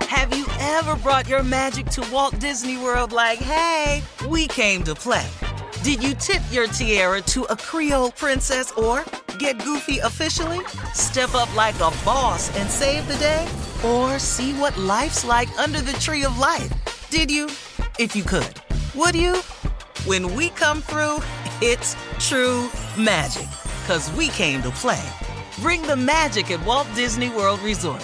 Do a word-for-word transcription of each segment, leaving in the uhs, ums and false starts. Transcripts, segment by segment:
Have you ever brought your magic to Walt Disney World like, hey, we came to play? Did you tip your tiara to a Creole princess or get goofy officially? Step up like a boss and save the day? Or see what life's like under the tree of life? Did you? If you could. Would you? When we come through, it's true magic. 'Cause we came to play. Bring the magic at Walt Disney World Resort.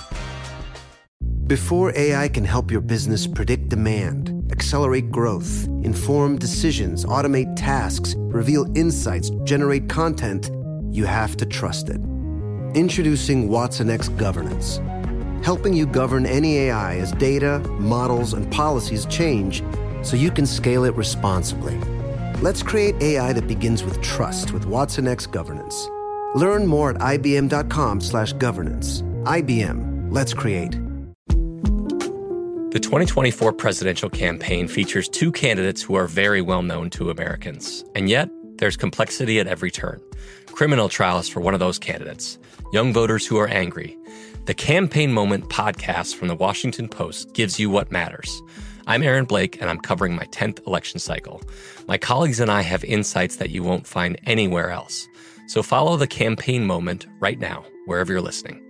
Before A I can help your business predict demand, accelerate growth, inform decisions, automate tasks, reveal insights, generate content, you have to trust it. Introducing watsonx Governance, helping you govern any A I as data, models, and policies change so you can scale it responsibly. Let's create A I that begins with trust with watsonx Governance. Learn more at ibm.com slash governance. I B M. Let's create. The twenty twenty-four presidential campaign features two candidates who are very well known to Americans. And yet, there's complexity at every turn. Criminal trials for one of those candidates. Young voters who are angry. The Campaign Moment podcast from the Washington Post gives you what matters. I'm Aaron Blake, and I'm covering my tenth election cycle. My colleagues and I have insights that you won't find anywhere else. So follow The Campaign Moment right now, wherever you're listening.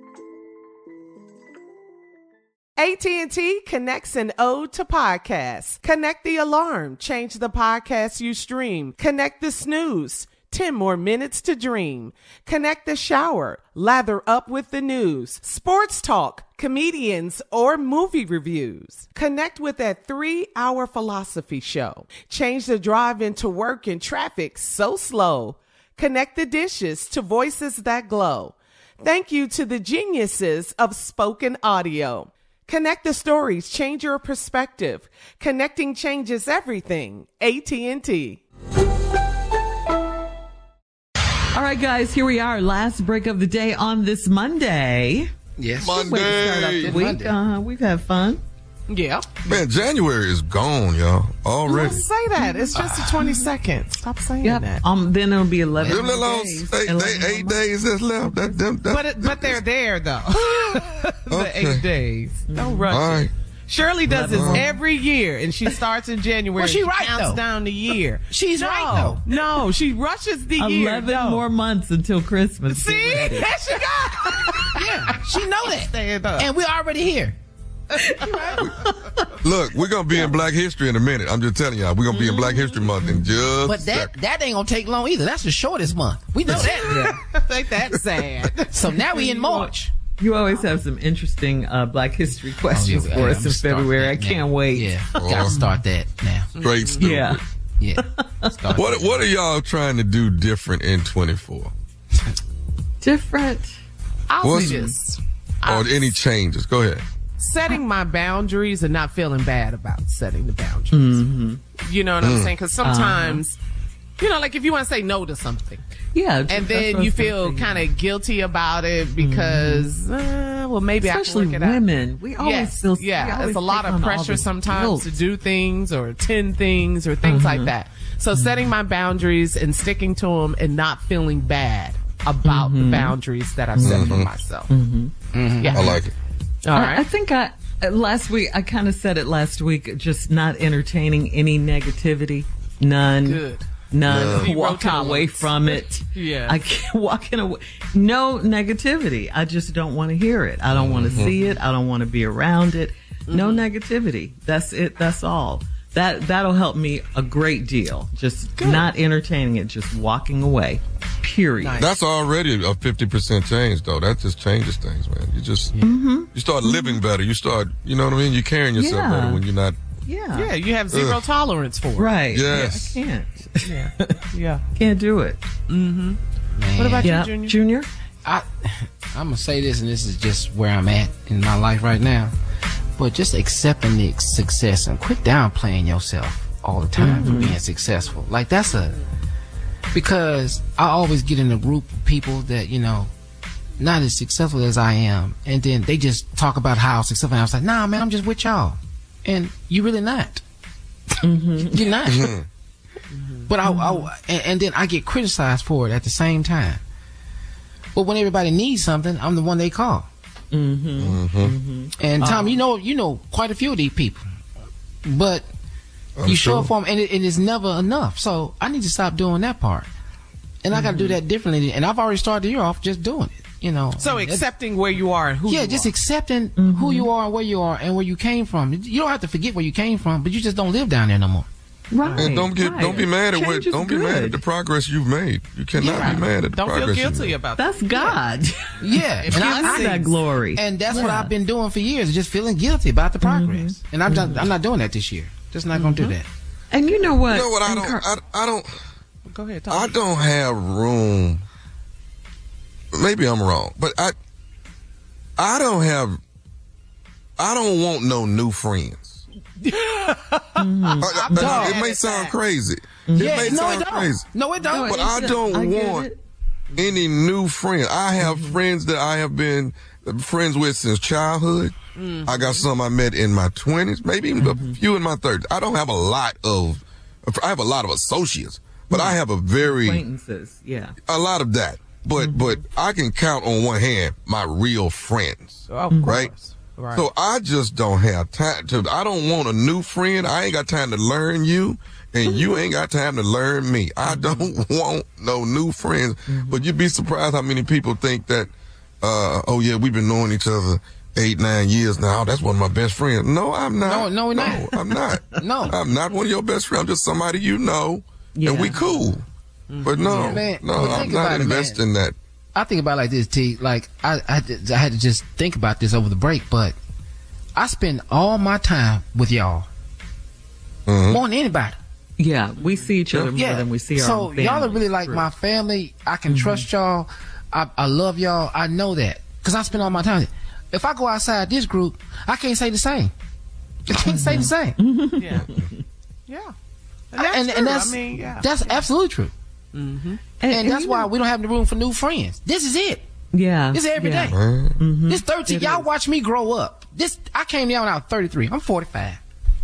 A T and T connects an ode to podcasts. Connect the alarm. Change the podcast you stream. Connect the snooze. ten more minutes to dream. Connect the shower. Lather up with the news. Sports talk, comedians, or movie reviews. Connect with that three-hour philosophy show. Change the drive into work in traffic so slow. Connect the dishes to voices that glow. Thank you to the geniuses of spoken audio. Connect the stories, change your perspective. Connecting changes everything. A T and T. All right, guys, here we are. Last break of the day on this Monday. Yes. Way to start off the week. Uh, we've had fun. Yeah. Man, January is gone, y'all. Already. Don't say that. It's just the twenty-second. Stop saying Yep. that. Um, then it'll be eleven Them little days. eight, eleven they, eight more days that's left. That, them, that, But it, but they're there, though. the Okay. eight days. Don't rush All it. right. Shirley does this Uh-huh. every year, and she starts in January. Well, she and right, counts though. down the year. She's no, right, though. No, she rushes the year. eleven No. more months until Christmas. See? Get ready. There she go. Yeah, she know that. Stand up. And we're already here. Look, we're going to be in Black History in a minute. I'm just telling y'all. We're going to be in Black History Month in just But a that second. that ain't gonna take long either. That's the shortest month. We know that. Ain't that sad? So now we in March. You always have some interesting uh, Black History questions Oh, yeah, for I'm us gonna in start February. I that now. can't wait. Yeah, Oh. gotta start that now. Straight stupid. Yeah. Yeah. Start What, that. what are y'all trying to do different in twenty-four? Different. I'll What's- say this. Or any changes? Go ahead. Setting my boundaries and not feeling bad about setting the boundaries. Mm-hmm. You know what I'm saying? Because sometimes, you know, like if you want to say no to something, Yeah. and that's then what you I'm feel thinking. kind of guilty about it because, uh, well, maybe Especially I can work it women. out. We always yes, feel we yeah. always It's a lot take of on all pressure the sometimes guilt. to do things or attend things or things like that. So setting my boundaries and sticking to them and not feeling bad about the boundaries that I've set for myself. Yeah. I like it. All I- right. I think I uh, last week I kind of said it last week. Just not entertaining any negativity. None. Good. None. Zero Walking away tolerance. from it. Yeah. I can't walking away. No negativity. I just don't want to hear it. I don't want to see it. I don't want to be around it. No negativity. That's it. That's all. That that'll help me a great deal. Just not entertaining it. Just walking away. Period. Nice. That's already a fifty percent change, though. That just changes things, man. You just, you start living better. You start, you know what I mean? You're carrying yourself Yeah. better when you're not. Yeah. Yeah, you have zero Ugh. tolerance for it. Right. Yes. I can't. Yeah. Yeah. Can't do it. Man, What about Yeah. you, Junior? Junior? I, I'm gonna say this, and this is just where I'm at in my life right now. But just accepting the success and quit downplaying yourself all the time for being successful. Like that's a because I always get in a group of people that you know not as successful as I am, and then they just talk about how successful I am. I was like, nah, man, I'm just with y'all, and you really not. You're not. But I, I and, and then I get criticized for it at the same time. But when everybody needs something, I'm the one they call. Mm-hmm. Mm-hmm. And Tom, Um, you know, you know quite a few of these people, but I'm you show sure. up for them, and it, it is never enough. So I need to stop doing that part, and I got to do that differently. And I've already started the year off just doing it. You know, So And accepting where you are and who yeah, you just are. accepting who you are, where you are, and where you came from. You don't have to forget where you came from, but you just don't live down there no more. Right. And don't get right. don't be mad at what Change is don't be mad at good. the progress you've made. You cannot Yeah. be mad at the Don't progress feel you've guilty made. about that. That's God. Yeah, If and you I, I I, that glory. and that's what Yeah. I've been doing for years, just feeling guilty about the progress. And I'm just, I'm not doing that this year. Just not gonna do that. And you know what? You know what? I And don't. Car- I, I don't. Go ahead, I Tom. don't have room. Maybe I'm wrong, but I. I don't have. I don't want no new friends. Mm-hmm. Uh, I'm uh, done. it may sound crazy. Yeah, It may no, sound it don't. crazy. No, it don't. No, But it's I a- don't I get want it. any new friends. I have Mm-hmm. friends that I have been friends with since childhood. Mm-hmm. I got some I met in my twenties, maybe even a few in my thirties. I don't have a lot of, I have a lot of associates, but I have a very, Acquaintances. Yeah. a lot of that. But, Mm-hmm. but I can count on one hand my real friends. Of Right? course. Right. So I just don't have time to, I don't want a new friend. I ain't got time to learn you, and you ain't got time to learn me. I don't want no new friends. But you'd be surprised how many people think that, uh, oh yeah, we've been knowing each other eight, nine years now. That's one of my best friends. No, I'm not. No, no, we're not. I'm not. No. I'm not one of your best friends. I'm just somebody you know, Yeah. and we cool. But no, Yeah, man. no, But I'm think not about it, man. investing that. I think about it like this, T. Like I, I, I had to just think about this over the break, but I spend all my time with y'all Mhm. more than anybody. Yeah. We see each other more Yeah. than we see our so own family. y'all are really like my family. I can trust y'all. I, I love y'all. I know that because I spend all my time. If I go outside this group, I can't say the same. I can't say the same. yeah. Yeah. And that's and, true. and that's I mean, yeah. that's absolutely true. and, And, that's you why know- we don't have the room for new friends. This is it. Yeah. This is every yeah. day. Mm-hmm. This thirteen. It Y'all is. watch me grow up. This I came down when I was thirty-three. I'm forty-five.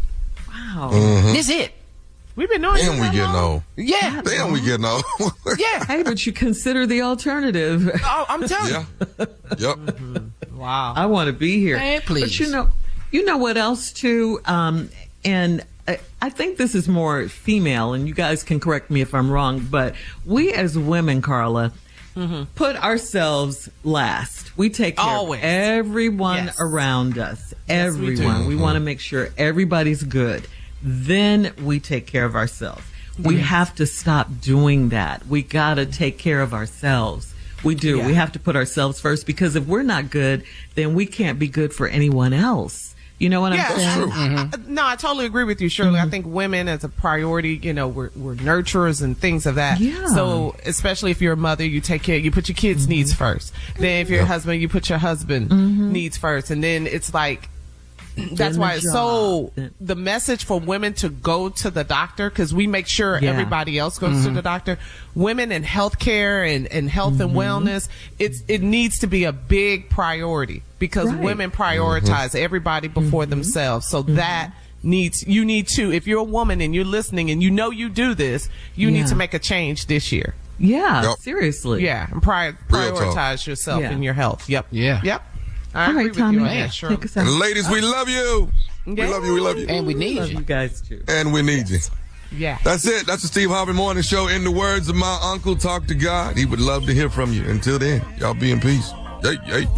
Wow. This it. We've been knowing you Damn, we that getting long? old. Yeah. Damn, we getting old. Yeah. Hey, but you consider the alternative. Oh, I'm telling Yeah. you. Yep. Wow. I want to be here. Man, please. But you know, you know what else too? Um, and I, I think this is more female, and you guys can correct me if I'm wrong, but we as women, Carla, put ourselves last. We take care Always. of everyone Yes. around us. Yes, we do. Everyone. We, want to make sure everybody's good. Then we take care of ourselves. We have to stop doing that. We got to take care of ourselves. We do. Yeah. We have to put ourselves first, because if we're not good, then we can't be good for anyone else. You know what Yeah, I'm saying? I- I- no, I totally agree with you, Shirley. I think women as a priority, you know, we're, we're nurturers and things of that. Yeah. So, especially if you're a mother, you take care, you put your kids' needs first. Then if you're a husband, you put your husband needs first. And then it's like, that's the why it's so, job. the message for women to go to the doctor, because we make sure Yeah. everybody else goes to the doctor. Women in healthcare and, and health and wellness, it's, it needs to be a big priority, because Right. women prioritize everybody before themselves. So that needs, you need to, if you're a woman and you're listening and you know you do this, you Yeah. need to make a change this year. Yeah, Yep. seriously. Yeah. And pri- Real talk. prioritize yourself Yeah. and your health. Yep. Yeah. Yep. I All agree right, with Tommy, you on that, Shirley. take us out. And ladies, we love you. We Yeah. love you. We love you. And we need Love you. you guys too. And we need you. Yeah. That's it. That's the Steve Harvey Morning Show. In the words of my uncle, talk to God. He would love to hear from you. Until then, y'all be in peace. Yay, yay.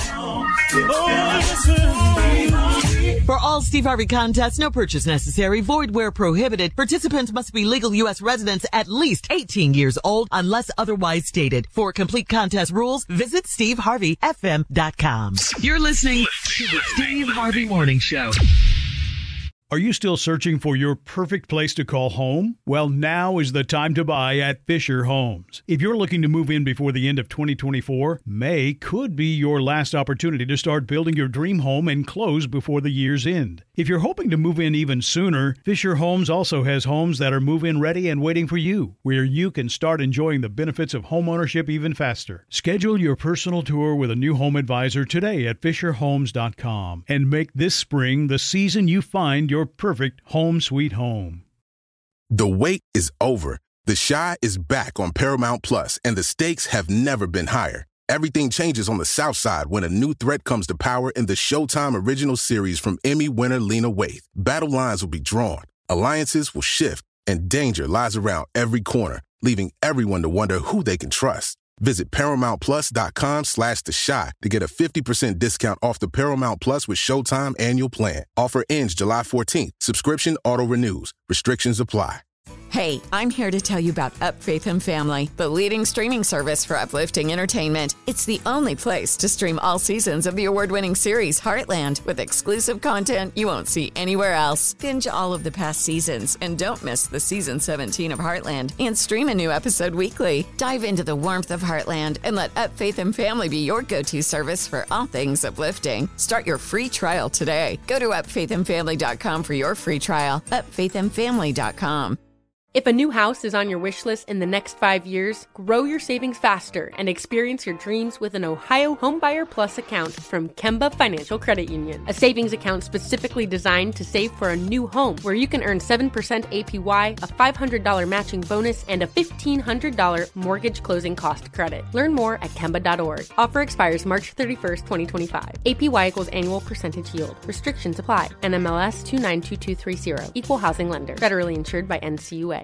For all Steve Harvey contests, no purchase necessary, void where prohibited. Participants must be legal U S residents at least eighteen years old unless otherwise stated. For complete contest rules, visit steve harvey f m dot com. You're listening to the Steve Harvey Morning Show. Are you still searching for your perfect place to call home? Well, now is the time to buy at Fisher Homes. If you're looking to move in before the end of twenty twenty-four, May could be your last opportunity to start building your dream home and close before the year's end. If you're hoping to move in even sooner, Fisher Homes also has homes that are move-in ready and waiting for you, where you can start enjoying the benefits of homeownership even faster. Schedule your personal tour with a new home advisor today at fisher homes dot com and make this spring the season you find your perfect home sweet home. The wait is over. The Chi is back on Paramount Plus, and the stakes have never been higher. Everything changes on the South Side when a new threat comes to power in the Showtime original series from Emmy winner Lena Waithe. Battle lines will be drawn, alliances will shift, and danger lies around every corner, leaving everyone to wonder who they can trust. Visit ParamountPlus.com slash The Shot to get a fifty percent discount off the Paramount Plus with Showtime annual plan. Offer ends July fourteenth. Subscription auto-renews. Restrictions apply. Hey, I'm here to tell you about Up Faith and Family, the leading streaming service for uplifting entertainment. It's the only place to stream all seasons of the award-winning series Heartland with exclusive content you won't see anywhere else. Binge all of the past seasons and don't miss the season seventeen of Heartland and stream a new episode weekly. Dive into the warmth of Heartland and let Up Faith and Family be your go-to service for all things uplifting. Start your free trial today. Go to up faith and family dot com for your free trial. up faith and family dot com. If a new house is on your wish list in the next five years, grow your savings faster and experience your dreams with an Ohio Homebuyer Plus account from Kemba Financial Credit Union. A savings account specifically designed to save for a new home where you can earn seven percent A P Y, a five hundred dollars matching bonus, and a fifteen hundred dollars mortgage closing cost credit. Learn more at Kemba dot org. Offer expires March thirty-first, twenty twenty-five. A P Y equals annual percentage yield. Restrictions apply. N M L S two nine two two three zero. Equal housing lender. Federally insured by N C U A.